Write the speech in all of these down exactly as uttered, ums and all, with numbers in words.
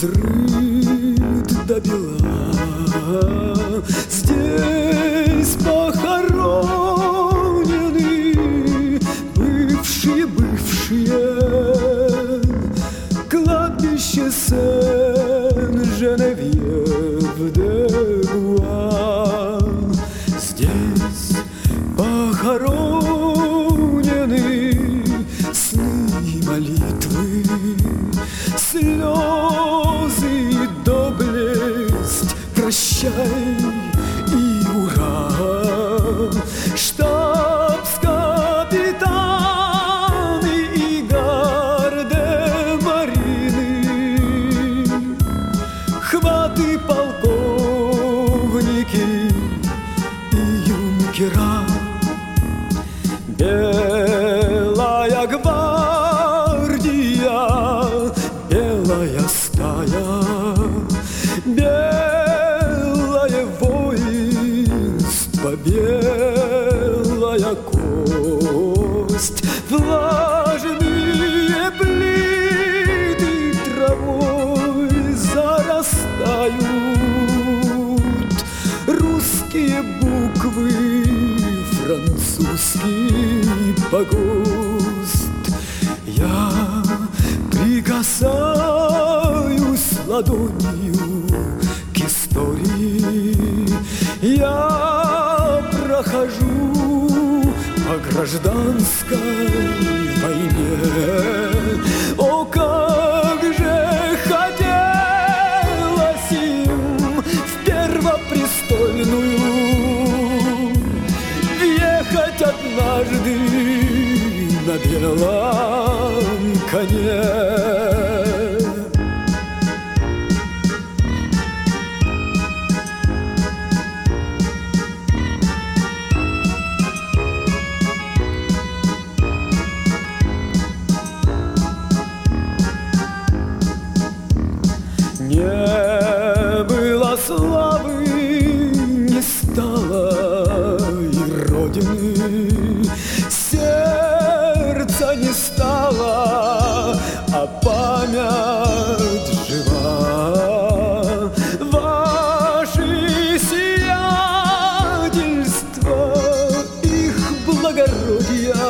взрыт добила. Здесь похоронены бывшие-бывшие. Кладбище Сен-Женевьев-де-Буа. Здесь похоронены сны и молитвы, слезы и доблесть, прощай и ура. Штабс-капитаны и гардемарины, хваты полковники и юнкера. Белая гвардия, белая стая, белое воинство, белая кость, влажные плиты травой зарастают, русские буквы, французский погост. Я прикасаюсь ладонью к истории, я прохожу по гражданской войне. О, как же хотелось им в первопрестольную въехать однажды на белом коне. Не было славы, не стало и родины, сердца не стало, а память жива. Ваши сиятельства, их благородия,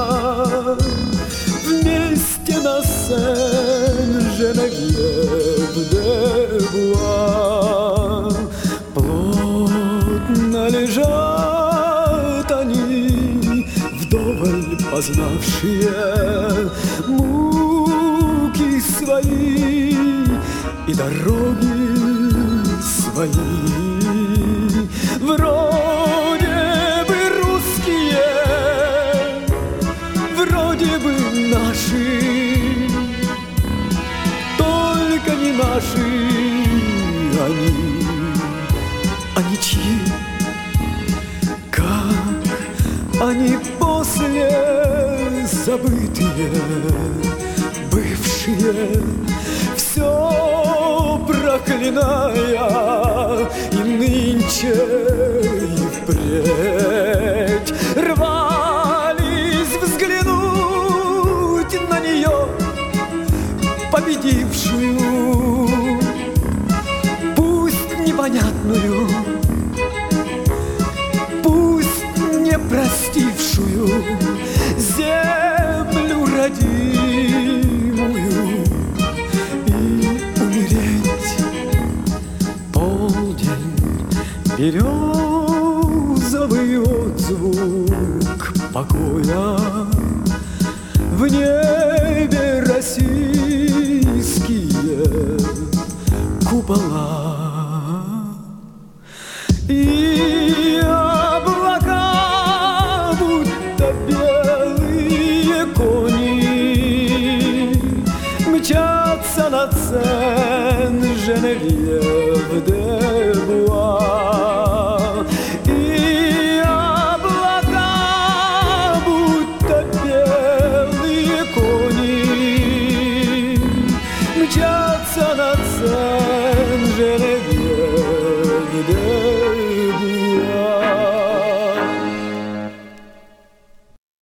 вместе на Сен-Женевьев-де-Буа. Плотно лежат они, вдоволь познавшие муки свои и дороги свои. Вроде бы русские, вроде бы наши, только не наши они, они чьи? Как они после забытые, бывшие, все проклиная, и нынче и впредь рвались взглянуть на нее, победившую, пусть непонятную, пусть не простившую землю родимую, и умереть. Полдень, березовый отзвук покоя, в небе российские купола. И облака, будто белые кони, мчатся над Сен-Женевьев-де-Буа. И облака, будто белые кони, мчатся над Сен-Женевьев-де-Буа.